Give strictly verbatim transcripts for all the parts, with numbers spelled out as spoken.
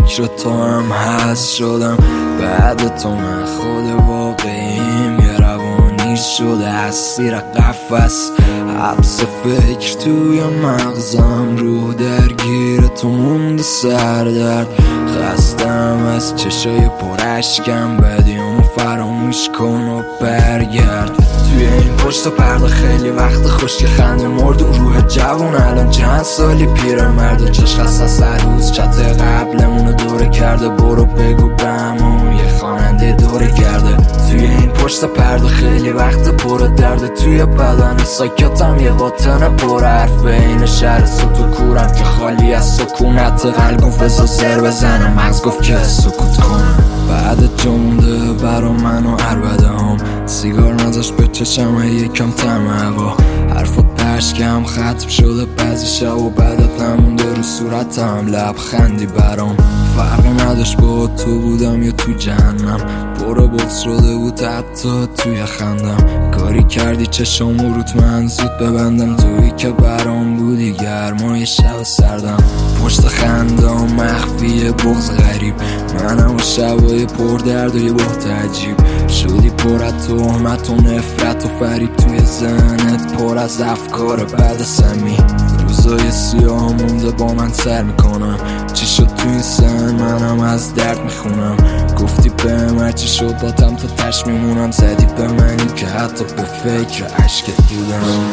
فکر تو هم هست شدم. بعد تو من خود واقعیم، یه روانی شده اسیر قفس، حبس فکر توی مغزم، روح درگیر تو مونده سردرد. خستم از چشای پرشکم، بدیامو فراموش کن و برگرد. توی این پشت پرده خیلی وقت خوشی خنده مرد و روح جوون الان چند سالی پیر مرد و چشم خسته سر روز چت قبلمونو دوره کرده. برو بگو بهمون یه خواننده دوره کرده. توی این پشت پرده خیلی وقت پر درده، توی بدن ساکتم یه باطن پر حرفه. این شهر سوت و کورم که خالی از سکونت، قلب گفت بزا سر بزنم، مغز گفت که سکوت کنم. بعد جمده برا من و عربده هم، سیگار نذاشت به چشم یکم تم هوا. حرفات پشکم ختم شده بعضی شب و بعدت نمونده رو صورتم لبخندی برام. فرق نداشت با تو بودم یا تو جهنم، برو بوت شده بود حتی توی خندم. کاری کردی چشم روت من زود ببندم، تویی که برام بودی گرمای شب سردم. پشت خندم مخفی بغض غریب، منم و شبای پر درد و یه بحت عجیب. شدی پر از تهمت و نفرت و فریب، توی ذهنت پر از افکار بعد سمی. روزای سیاه مونده با من سر میکنم، چی شد توی سن منم از درد میخونم. گفتی به من چی شد باتم تا تش میمونم، زدی به منی که حتی به فکر عشقت بودم.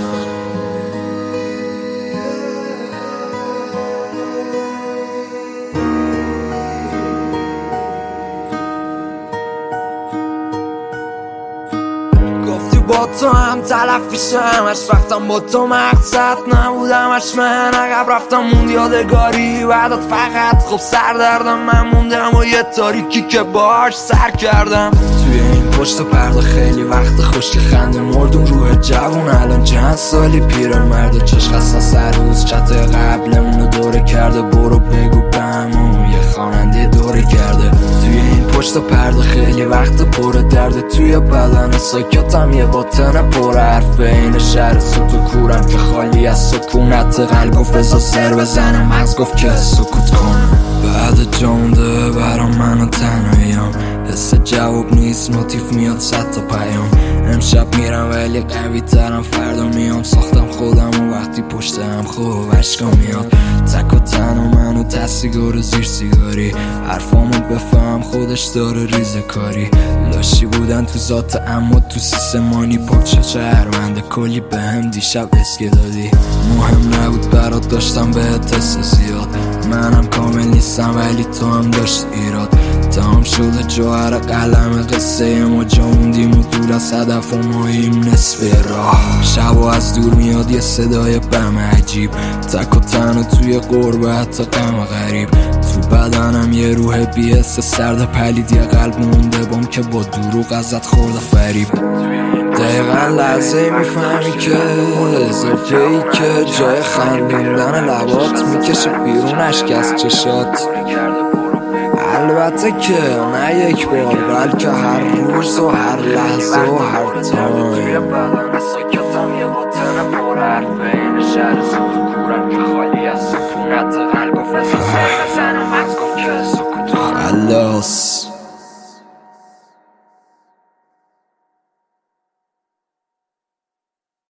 با تو هم تلفیشم، اش وقتم با تو مقصد نبودم، اش من عقب رفتم موند یادگاری بعدت فقط خب سردردم. من موندم و یه تاریکی که باش سر کردم. توی این پشت پرده خیلی وقت خوشی خنده مرد و روح جوون الان چند سالی پیر مرد و چشم خسته سر روز چت قبلمونو دوره کرده. برو بگو بهمون یه خواننده دوره کرده. توی این پشت پرده خیلی وقت پر درده، توی بدن ساکتم یه باطن پر حرفه. این شهر سوت و کورم که خالی از سکونت، قلب گفت بزا سر بزنم، مغز گفت که سکوت کنم. بعد جمده برا من و تنهاییم، حس جواب نیست نوتیف میاد صد تا پیام. امشب میرم ولی قوی ترم، فردا میام ساختم خودم و وقتی پشتم خوب عشقا میاد. تک و تنها من و ته سیگار و زیر سیگاری، حرفامو بفهم خودش داره ریزه کاری. لاشی بودن تو ذات اما تو سیسمانی پاک شهرونده، کلی به هم دیشب اسکی دادی. مهم نبود برات داشتم بهت حس زیاد، منم کامل نیستم ولی تو هم داشت ایراد. تمام شده جوهر قلم قصه ما، جا موندیم و دور از هدف و ماییم نصف راه. شب و از دور میاد یه صدای بم عجیب، تک و تنها توی غربت تا غم غریب. تو بدنم یه روح بی‌حس سرد پلید، یه قلب مونده بام که با دروغ ازت خورده فریب. دقیقا لحظه میفهمی که اضافه ای که جای خندوندن لبات میکشه بیرون اشک از چشات. البته که نه یک بار بلکه هر روز و هر لحظه و هر تایم.